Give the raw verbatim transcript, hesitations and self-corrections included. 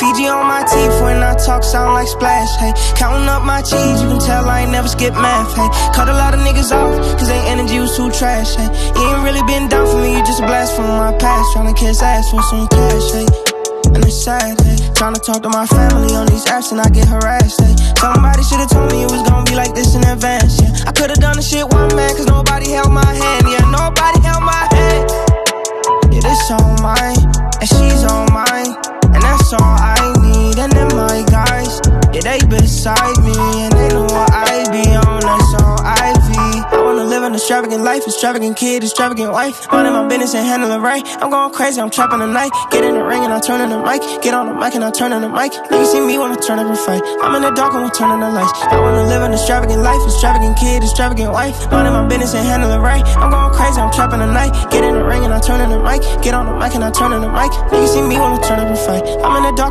Fiji on my teeth when I talk, sound like Splash, hey. Counting up my cheese, you can tell I ain't never skip math, hey. Cut a lot of niggas off, cause their energy was too trash, hey. You ain't really been down for me, you just a blast from my past. Tryna kiss ass for some cash, hey. And it's sad, hey. Tryna talk to my family on these apps and I get harassed, hey. Somebody should've told me it was gonna be like this in advance, yeah. I could've done the shit one man, cause nobody held my hand, yeah. Nobody held my hand. Yeah, this all mine, and she's all mine, and that's all I need. And then my guys, yeah, they beside me, and they know what I be on, that's all I be. I wanna live an extravagant life, extravagant kid, extravagant wife. Minding my business and handle it right. I'm going crazy, I'm trapping the night. Get in the ring and I turn on the mic. Get on the mic and I turn on the mic. Niggas see me when I turn up and fight. I'm in the dark and we turn on the lights. I wanna live an extravagant life, extravagant kid, extravagant wife. Minding my business and handle it right. I'm going crazy, I'm trapping the night. Get in the ring and I turn on the mic. Get on the mic and I turn on the mic. Niggas see me when I turn up and fight. I'm in the dark.